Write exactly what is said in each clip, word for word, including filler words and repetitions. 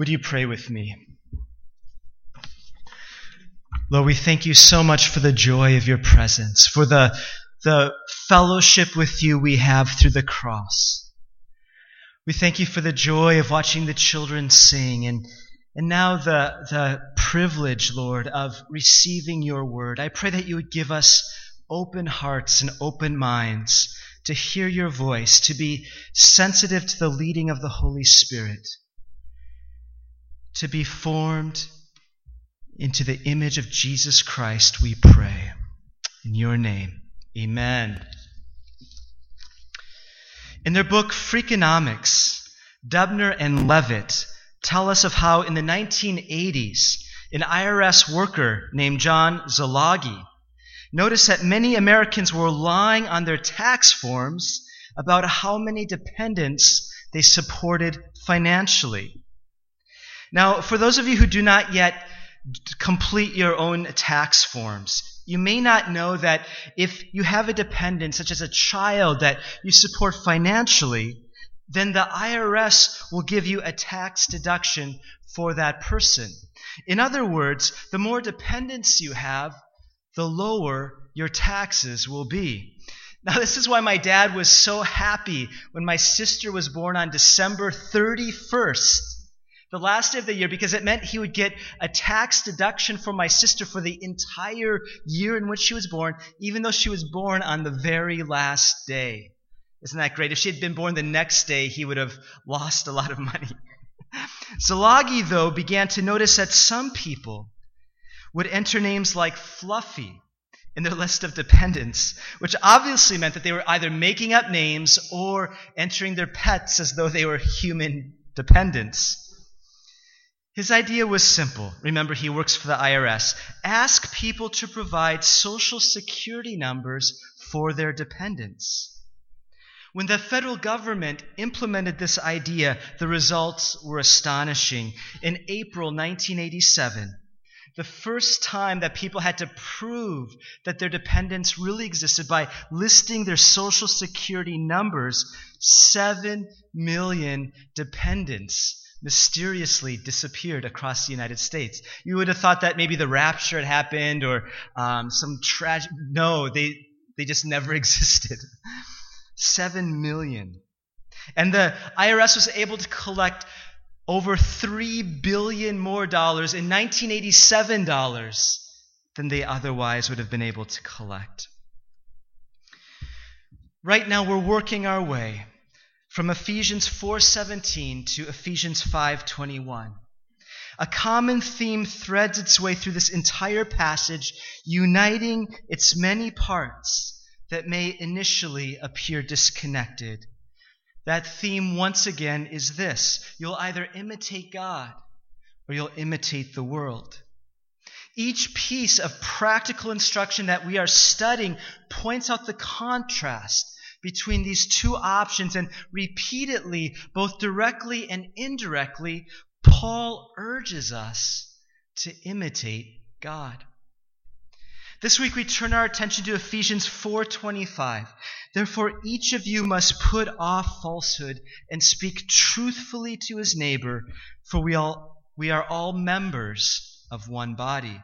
Would you pray with me? Lord, we thank you so much for the joy of your presence, for the, the fellowship with you we have through the cross. We thank you for the joy of watching the children sing, and, and now the, the privilege, Lord, of receiving your word. I pray that you would give us open hearts and open minds to hear your voice, to be sensitive to the leading of the Holy Spirit, to be formed into the image of Jesus Christ, we pray. In your name, amen. In their book, Freakonomics, Dubner and Levitt tell us of how in the nineteen eighties, an I R S worker named John Zalagi noticed that many Americans were lying on their tax forms about how many dependents they supported financially. Now, for those of you who do not yet complete your own tax forms, you may not know that if you have a dependent, such as a child that you support financially, then the I R S will give you a tax deduction for that person. In other words, the more dependents you have, the lower your taxes will be. Now, this is why my dad was so happy when my sister was born on December thirty-first, the last day of the year, because it meant he would get a tax deduction for my sister for the entire year in which she was born, even though she was born on the very last day. Isn't that great? If she had been born the next day, he would have lost a lot of money. Zalagi, though, began to notice that some people would enter names like Fluffy in their list of dependents, which obviously meant that they were either making up names or entering their pets as though they were human dependents. His idea was simple. Remember, he works for the I R S. Ask people to provide social security numbers for their dependents. When the federal government implemented this idea, the results were astonishing. In April nineteen eighty-seven, the first time that people had to prove that their dependents really existed by listing their social security numbers, seven million dependents mysteriously disappeared across the United States. You would have thought that maybe the rapture had happened or um, some tragic... No, they, they just never existed. Seven million. And the I R S was able to collect over three billion dollars more dollars in nineteen eighty-seven dollars than they otherwise would have been able to collect. Right now we're working our way from Ephesians four seventeen to Ephesians five twenty-one. A common theme threads its way through this entire passage, uniting its many parts that may initially appear disconnected. That theme, once again, is this: you'll either imitate God or you'll imitate the world. Each piece of practical instruction that we are studying points out the contrast between these two options, and repeatedly, both directly and indirectly, Paul urges us to imitate God. This week we turn our attention to Ephesians four twenty-five. Therefore, each of you must put off falsehood and speak truthfully to his neighbor, for we all we are all members of one body.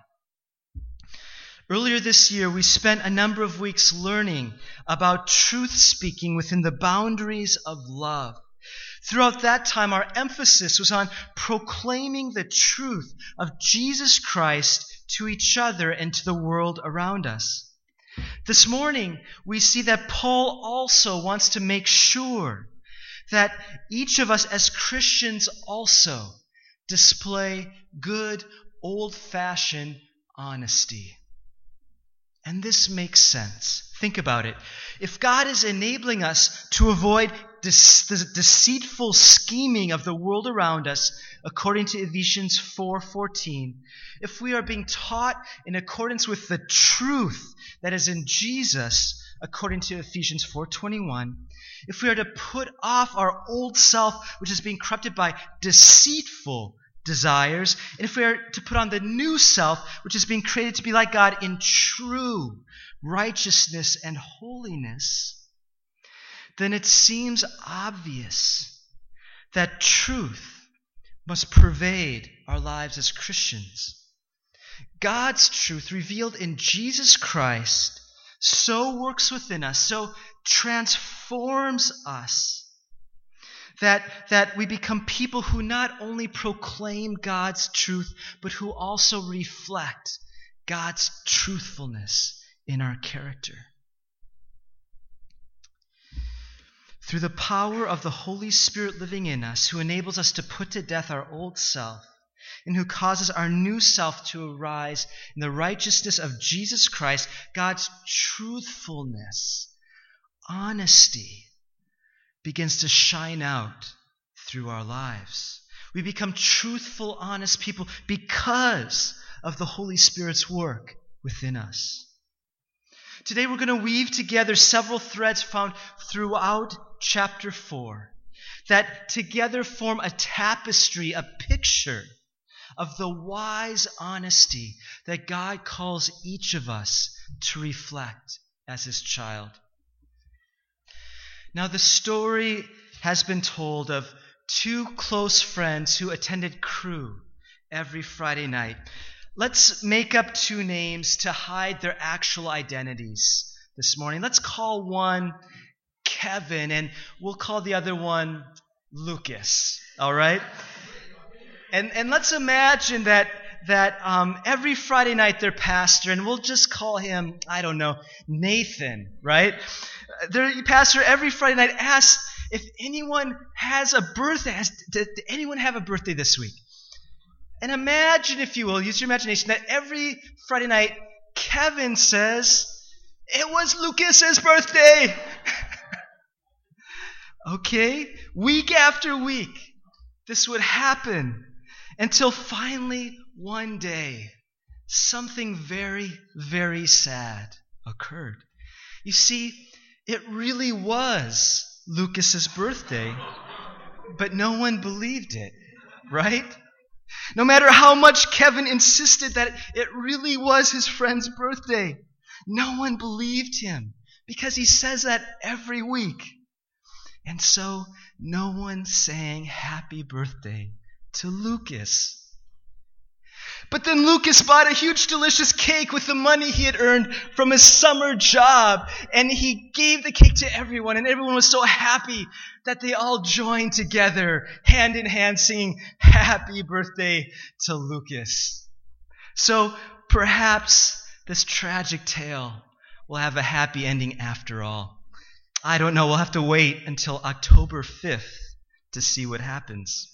Earlier this year, we spent a number of weeks learning about truth speaking within the boundaries of love. Throughout that time, our emphasis was on proclaiming the truth of Jesus Christ to each other and to the world around us. This morning, we see that Paul also wants to make sure that each of us as Christians also display good, old-fashioned honesty. And this makes sense. Think about it. If God is enabling us to avoid this, this deceitful scheming of the world around us, according to Ephesians four fourteen, if we are being taught in accordance with the truth that is in Jesus, according to Ephesians four twenty-one, if we are to put off our old self, which is being corrupted by deceitful desires, and if we are to put on the new self, which is being created to be like God in true righteousness and holiness, then it seems obvious that truth, must pervade our lives as Christians. God's truth revealed in Jesus Christ so works within us, so transforms us, that, that we become people who not only proclaim God's truth, but who also reflect God's truthfulness in our character. Through the power of the Holy Spirit living in us, who enables us to put to death our old self, and who causes our new self to arise in the righteousness of Jesus Christ, God's truthfulness, honesty, begins to shine out through our lives. We become truthful, honest people because of the Holy Spirit's work within us. Today we're going to weave together several threads found throughout chapter four that together form a tapestry, a picture of the wise honesty that God calls each of us to reflect as His child. Now, the story has been told of two close friends who attended Cru every Friday night. Let's make up two names to hide their actual identities this morning. Let's call one Kevin, and we'll call the other one Lucas, all right? And and let's imagine that that um, every Friday night their pastor, and we'll just call him, I don't know, Nathan, right? Their pastor every Friday night asks if anyone has a birthday. Has, did, did anyone have a birthday this week? And imagine, if you will, use your imagination, that every Friday night Kevin says, it was Lucas's birthday. Okay? Week after week, this would happen. Until finally, one day, something very, very sad occurred. You see, it really was Lucas's birthday, but no one believed it, right? No matter how much Kevin insisted that it really was his friend's birthday, no one believed him because he says that every week. And so, no one sang happy birthday to Lucas. But then Lucas bought a huge delicious cake with the money he had earned from his summer job, and he gave the cake to everyone, and everyone was so happy that they all joined together, hand in hand, singing happy birthday to Lucas. So perhaps this tragic tale will have a happy ending after all. I don't know, we'll have to wait until October fifth to see what happens.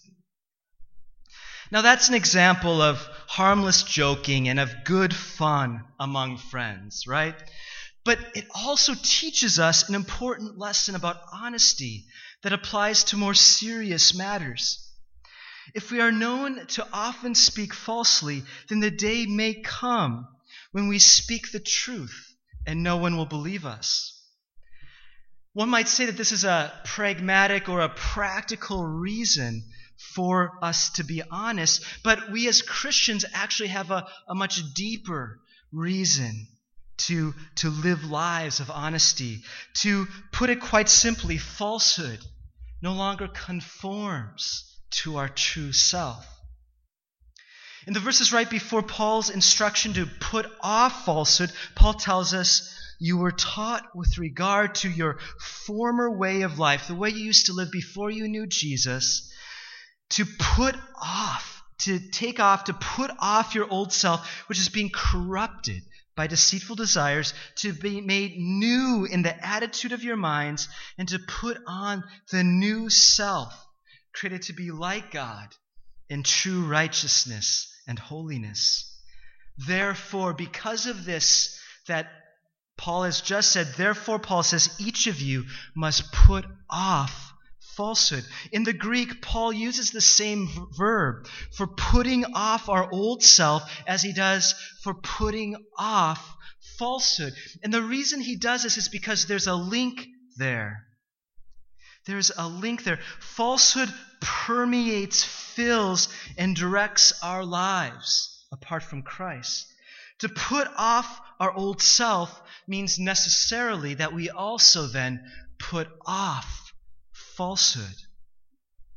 Now that's an example of harmless joking and of good fun among friends, right? But it also teaches us an important lesson about honesty that applies to more serious matters. If we are known to often speak falsely, then the day may come when we speak the truth and no one will believe us. One might say that this is a pragmatic or a practical reason for us to be honest, but we as Christians actually have a, a much deeper reason to, to live lives of honesty. To put it quite simply, falsehood no longer conforms to our true self. In the verses right before Paul's instruction to put off falsehood, Paul tells us, you were taught with regard to your former way of life, the way you used to live before you knew Jesus, to put off, to take off, to put off your old self, which is being corrupted by deceitful desires, to be made new in the attitude of your minds, and to put on the new self, created to be like God in true righteousness and holiness. Therefore, because of this, that Paul has just said, therefore Paul says, each of you must put off falsehood. In the Greek, Paul uses the same v- verb for putting off our old self as he does for putting off falsehood. And the reason he does this is because there's a link there. There's a link there. Falsehood permeates, fills, and directs our lives apart from Christ. To put off our old self means necessarily that we also then put off falsehood.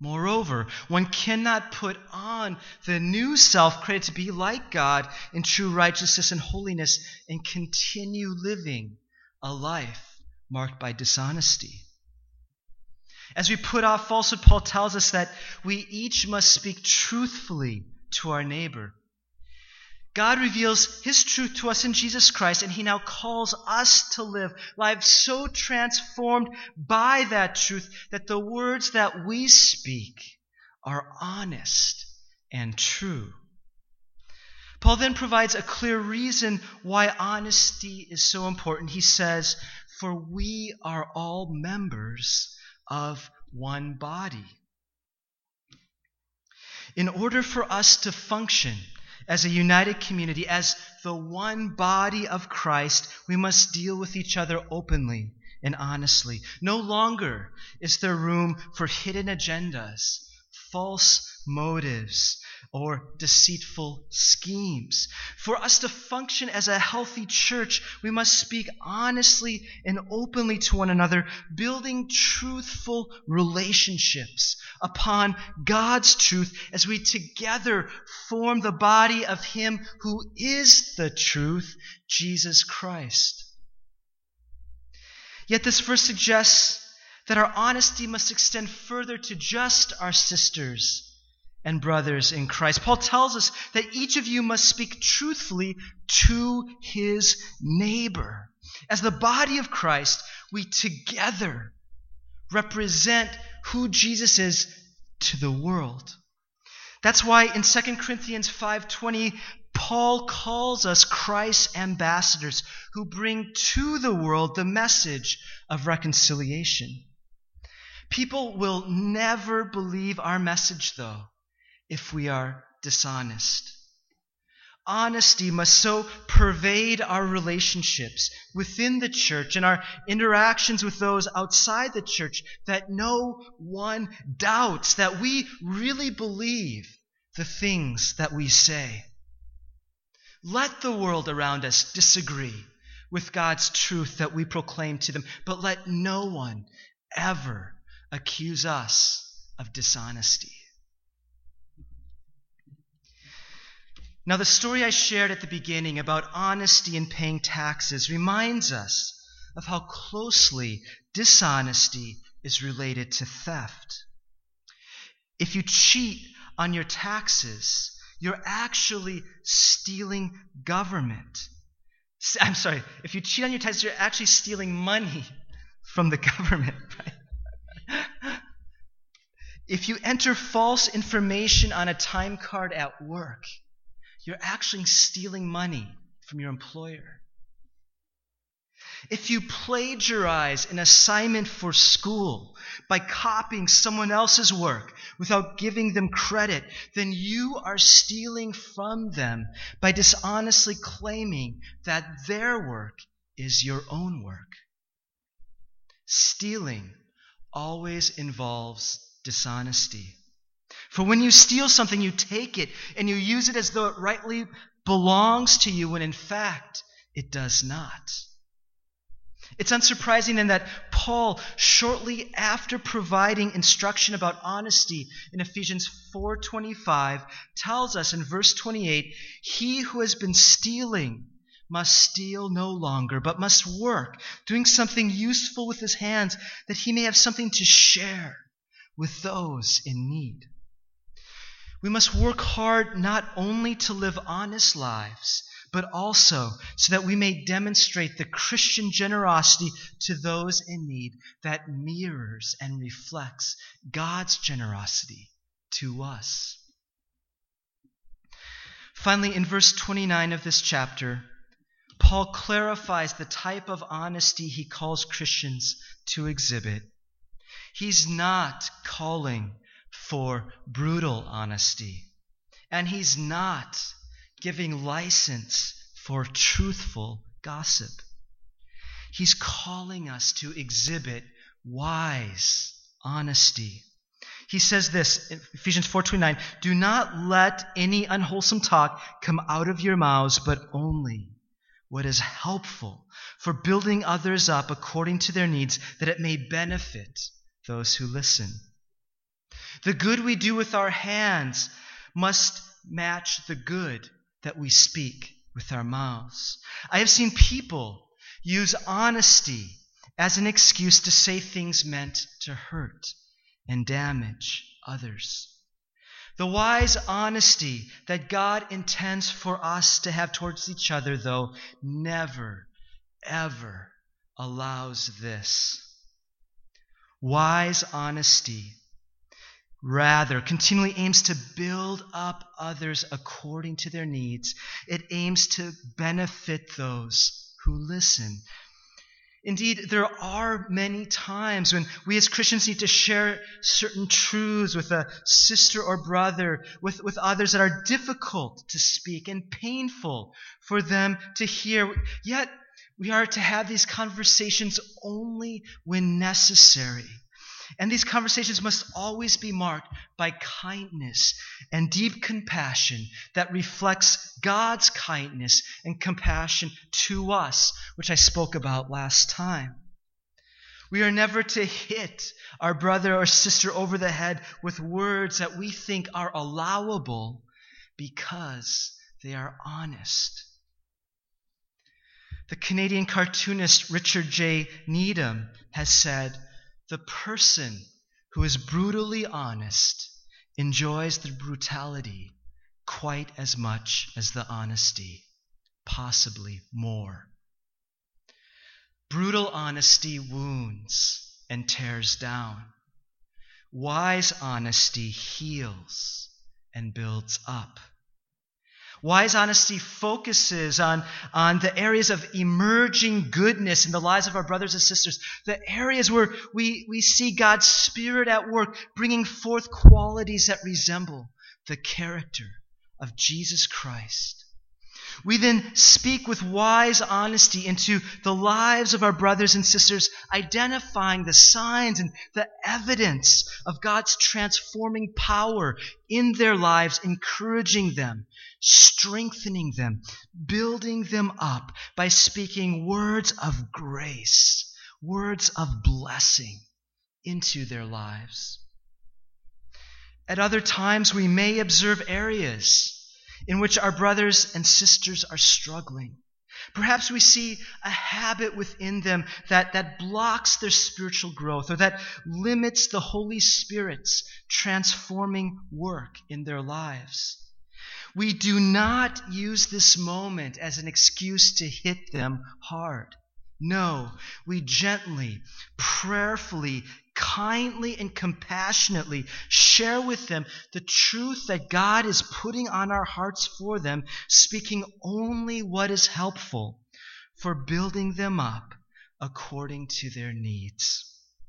Moreover, one cannot put on the new self created to be like God in true righteousness and holiness and continue living a life marked by dishonesty. As we put off falsehood, Paul tells us that we each must speak truthfully to our neighbor. God reveals his truth to us in Jesus Christ, and he now calls us to live lives so transformed by that truth that the words that we speak are honest and true. Paul then provides a clear reason why honesty is so important. He says, "For we are all members of one body." In order for us to function as a united community, as the one body of Christ, we must deal with each other openly and honestly. No longer is there room for hidden agendas, false motives, or deceitful schemes. For us to function as a healthy church, we must speak honestly and openly to one another, building truthful relationships upon God's truth as we together form the body of him who is the truth, Jesus Christ. Yet this verse suggests that our honesty must extend further to just our sisters and brothers in Christ. Paul tells us that each of you must speak truthfully to his neighbor. As the body of Christ, we together represent who Jesus is to the world. That's why in Second Corinthians five twenty, Paul calls us Christ's ambassadors who bring to the world the message of reconciliation. People will never believe our message, though, if we are dishonest. Honesty must so pervade our relationships within the church and our interactions with those outside the church that no one doubts that we really believe the things that we say. Let the world around us disagree with God's truth that we proclaim to them, but let no one ever accuse us of dishonesty. Now, the story I shared at the beginning about honesty and paying taxes reminds us of how closely dishonesty is related to theft. If you cheat on your taxes, you're actually stealing government. I'm sorry, if you cheat on your taxes, you're actually stealing money from the government, right? If you enter false information on a time card at work, you're actually stealing money from your employer. If you plagiarize an assignment for school by copying someone else's work without giving them credit, then you are stealing from them by dishonestly claiming that their work is your own work. Stealing always involves dishonesty. For when you steal something, you take it and you use it as though it rightly belongs to you, when in fact it does not. It's unsurprising then that Paul, shortly after providing instruction about honesty in Ephesians four twenty-five, tells us in verse twenty-eight, "He who has been stealing must steal no longer, but must work, doing something useful with his hands, that he may have something to share with those in need." We must work hard not only to live honest lives, but also so that we may demonstrate the Christian generosity to those in need that mirrors and reflects God's generosity to us. Finally, in verse twenty-nine of this chapter, Paul clarifies the type of honesty he calls Christians to exhibit. He's not calling for brutal honesty, and he's not giving license for truthful gossip. He's calling us to exhibit wise honesty. He says this in Ephesians four twenty-nine, "Do not let any unwholesome talk come out of your mouths, but only what is helpful for building others up according to their needs, that it may benefit those who listen." The good we do with our hands must match the good that we speak with our mouths. I have seen people use honesty as an excuse to say things meant to hurt and damage others. The wise honesty that God intends for us to have towards each other, though, never, ever allows this. Wise honesty rather continually aims to build up others according to their needs. It aims to benefit those who listen. Indeed, there are many times when we as Christians need to share certain truths with a sister or brother, with, with others that are difficult to speak and painful for them to hear. Yet, we are to have these conversations only when necessary. And these conversations must always be marked by kindness and deep compassion that reflects God's kindness and compassion to us, which I spoke about last time. We are never to hit our brother or sister over the head with words that we think are allowable because they are honest. The Canadian cartoonist Richard J. Needham has said, "The person who is brutally honest enjoys the brutality quite as much as the honesty, possibly more." Brutal honesty wounds and tears down. Wise honesty heals and builds up. Wise honesty focuses on, on the areas of emerging goodness in the lives of our brothers and sisters, the areas where we, we see God's Spirit at work, bringing forth qualities that resemble the character of Jesus Christ. We then speak with wise honesty into the lives of our brothers and sisters, identifying the signs and the evidence of God's transforming power in their lives, encouraging them, strengthening them, building them up by speaking words of grace, words of blessing into their lives. At other times, we may observe areas in which our brothers and sisters are struggling. Perhaps we see a habit within them that, that blocks their spiritual growth or that limits the Holy Spirit's transforming work in their lives. We do not use this moment as an excuse to hit them hard. No, we gently, prayerfully, kindly, and compassionately share with them the truth that God is putting on our hearts for them, speaking only what is helpful for building them up according to their needs.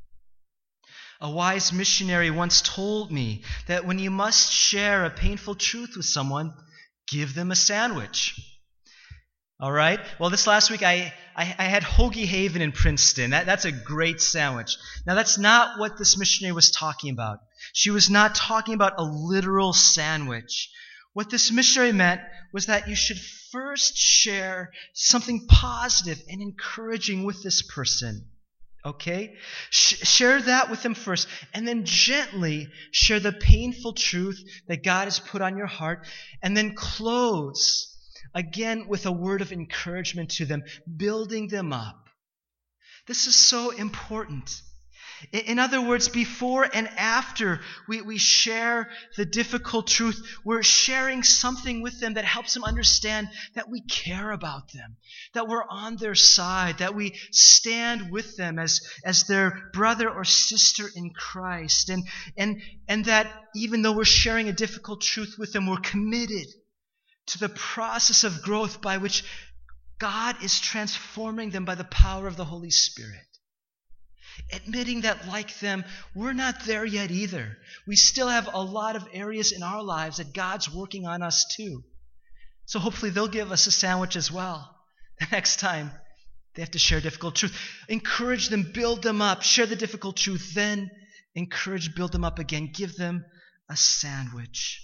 A wise missionary once told me that when you must share a painful truth with someone, give them a sandwich. All right? Well, this last week I, I, I had Hoagie Haven in Princeton. That, that's a great sandwich. Now, that's not what this missionary was talking about. She was not talking about a literal sandwich. What this missionary meant was that you should first share something positive and encouraging with this person. Okay? Sh- share that with them first, and then gently share the painful truth that God has put on your heart, and then close again with a word of encouragement to them, building them up. This is so important. In other words, before and after we, we share the difficult truth, we're sharing something with them that helps them understand that we care about them, that we're on their side, that we stand with them as, as their brother or sister in Christ, and, and, and that even though we're sharing a difficult truth with them, we're committed to the process of growth by which God is transforming them by the power of the Holy Spirit. Admitting that, like them, we're not there yet either. We still have a lot of areas in our lives that God's working on us too. So hopefully they'll give us a sandwich as well the next time they have to share difficult truth. Encourage them, build them up, share the difficult truth, then encourage, build them up again. Give them a sandwich.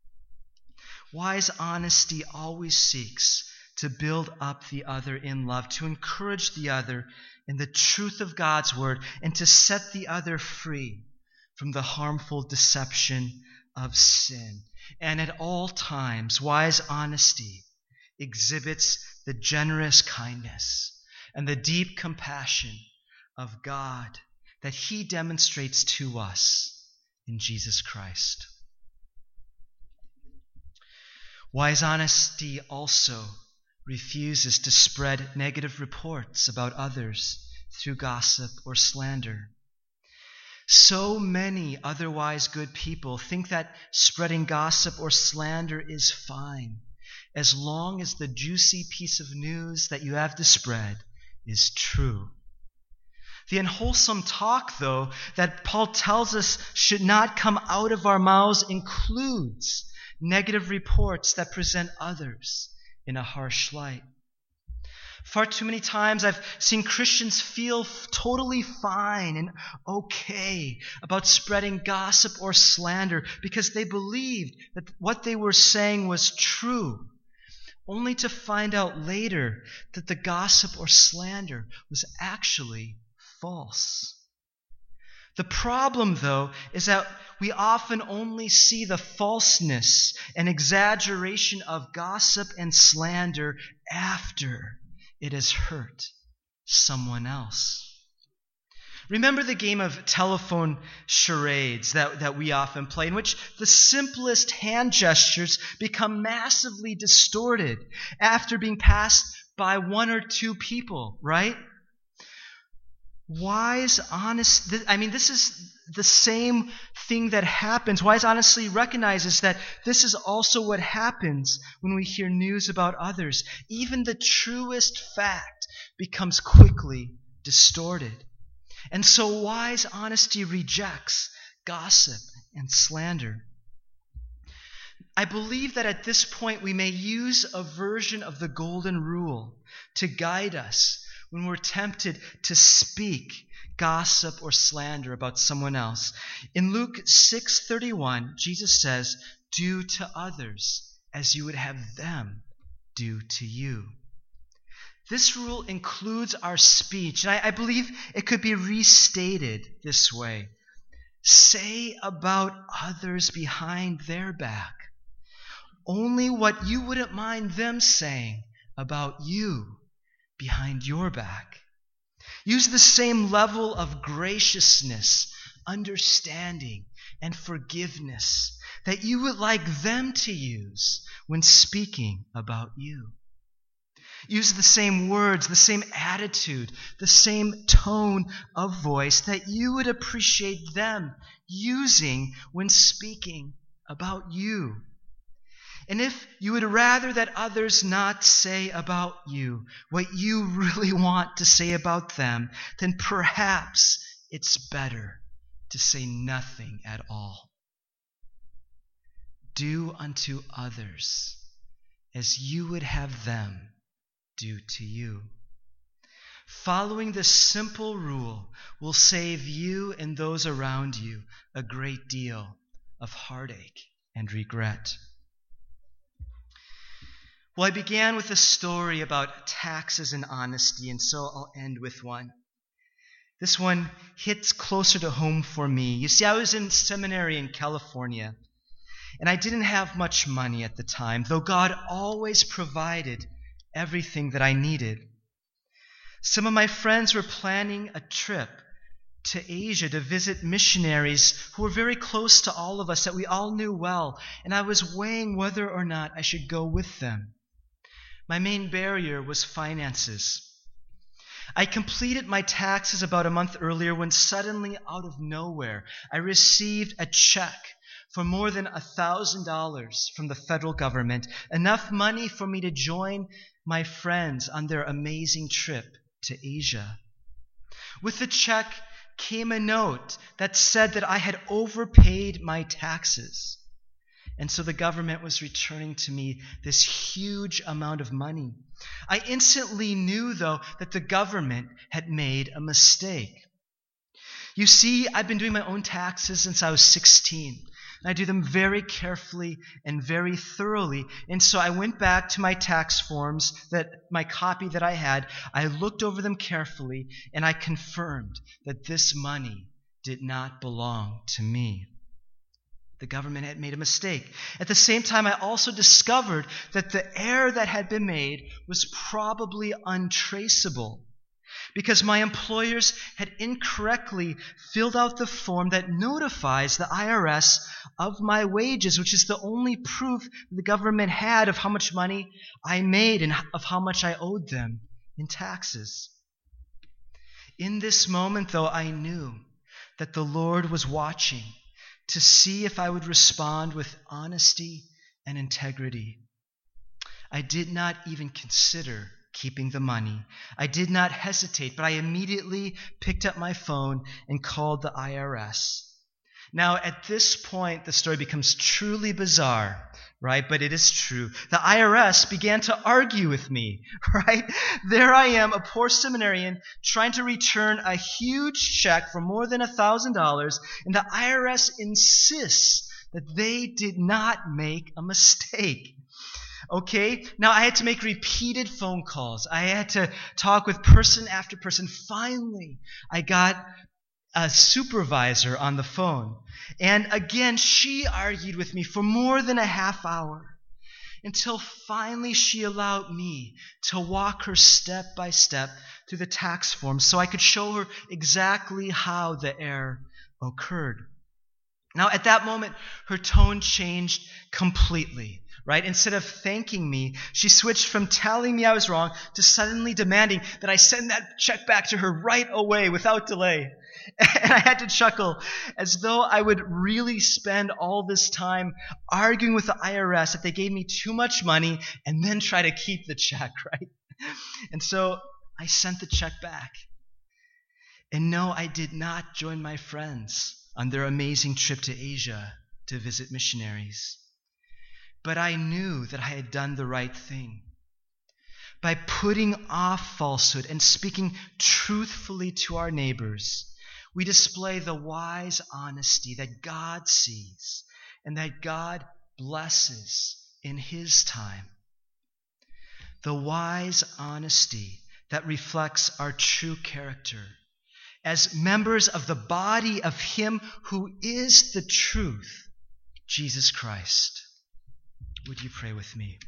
Wise honesty always seeks to build up the other in love, to encourage the other in the truth of God's word, and to set the other free from the harmful deception of sin. And at all times, wise honesty exhibits the generous kindness and the deep compassion of God that He demonstrates to us in Jesus Christ. Wise honesty also refuses to spread negative reports about others through gossip or slander. So many otherwise good people think that spreading gossip or slander is fine, as long as the juicy piece of news that you have to spread is true. The unwholesome talk, though, that Paul tells us should not come out of our mouths includes negative reports that present others in a harsh light. Far too many times I've seen Christians feel totally fine and okay about spreading gossip or slander because they believed that what they were saying was true, only to find out later that the gossip or slander was actually false. The problem, though, is that we often only see the falseness and exaggeration of gossip and slander after it has hurt someone else. Remember the game of telephone charades that, that we often play, in which the simplest hand gestures become massively distorted after being passed by one or two people, right? Wise, honest, th- I mean, this is the same thing that happens. Wise honesty recognizes that this is also what happens when we hear news about others. Even the truest fact becomes quickly distorted. And so wise honesty rejects gossip and slander. I believe that at this point we may use a version of the golden rule to guide us when we're tempted to speak gossip or slander about someone else. In Luke six thirty-one, Jesus says, "Do to others as you would have them do to you." This rule includes our speech, and I, I believe it could be restated this way. Say about others behind their back only what you wouldn't mind them saying about you behind your back. Use the same level of graciousness, understanding, and forgiveness that you would like them to use when speaking about you. Use the same words, the same attitude, the same tone of voice that you would appreciate them using when speaking about you. And if you would rather that others not say about you what you really want to say about them, then perhaps it's better to say nothing at all. Do unto others as you would have them do to you. Following this simple rule will save you and those around you a great deal of heartache and regret. Well, I began with a story about taxes and honesty, and so I'll end with one. This one hits closer to home for me. You see, I was in seminary in California, and I didn't have much money at the time, though God always provided everything that I needed. Some of my friends were planning a trip to Asia to visit missionaries who were very close to all of us that we all knew well, and I was weighing whether or not I should go with them. My main barrier was finances. I completed my taxes about a month earlier when suddenly, out of nowhere, I received a check for more than one thousand dollars from the federal government, enough money for me to join my friends on their amazing trip to Asia. With the check came a note that said that I had overpaid my taxes. And so the government was returning to me this huge amount of money. I instantly knew, though, that the government had made a mistake. You see, I've been doing my own taxes since I was sixteen. And I do them very carefully and very thoroughly. And so I went back to my tax forms, that my copy that I had. I looked over them carefully, and I confirmed that this money did not belong to me. The government had made a mistake. At the same time, I also discovered that the error that had been made was probably untraceable, because my employers had incorrectly filled out the form that notifies the I R S of my wages, which is the only proof the government had of how much money I made and of how much I owed them in taxes. In this moment, though, I knew that the Lord was watching to see if I would respond with honesty and integrity. I did not even consider keeping the money. I did not hesitate, but I immediately picked up my phone and called the I R S. Now, at this point, the story becomes truly bizarre, right? But it is true. The I R S began to argue with me, right? There I am, a poor seminarian, trying to return a huge check for more than one thousand dollars, and the I R S insists that they did not make a mistake. Okay? Now, I had to make repeated phone calls. I had to talk with person after person. Finally, I got a supervisor on the phone. And again, she argued with me for more than a half hour until finally she allowed me to walk her step by step through the tax form so I could show her exactly how the error occurred. Now, at that moment, her tone changed completely, right? Instead of thanking me, she switched from telling me I was wrong to suddenly demanding that I send that check back to her right away without delay. And I had to chuckle as though I would really spend all this time arguing with the I R S that they gave me too much money and then try to keep the check, right? And so I sent the check back. And no, I did not join my friends on their amazing trip to Asia to visit missionaries. But I knew that I had done the right thing. By putting off falsehood and speaking truthfully to our neighbors, we display the wise honesty that God sees and that God blesses in His time. The wise honesty that reflects our true character as members of the body of Him who is the truth, Jesus Christ. Would you pray with me?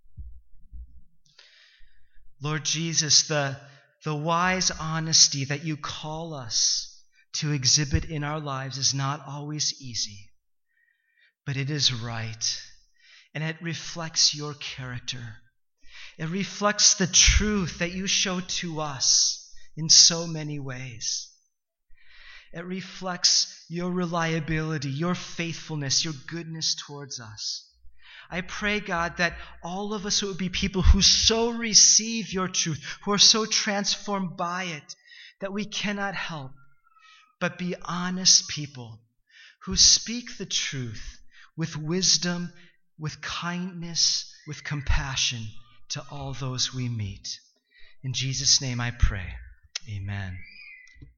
Lord Jesus, the, the wise honesty that you call us to exhibit in our lives is not always easy, but it is right, and it reflects your character. It reflects the truth that you show to us in so many ways. It reflects your reliability, your faithfulness, your goodness towards us. I pray, God, that all of us would be people who so receive your truth, who are so transformed by it, that we cannot help but be honest people who speak the truth with wisdom, with kindness, with compassion to all those we meet. In Jesus' name I pray. Amen.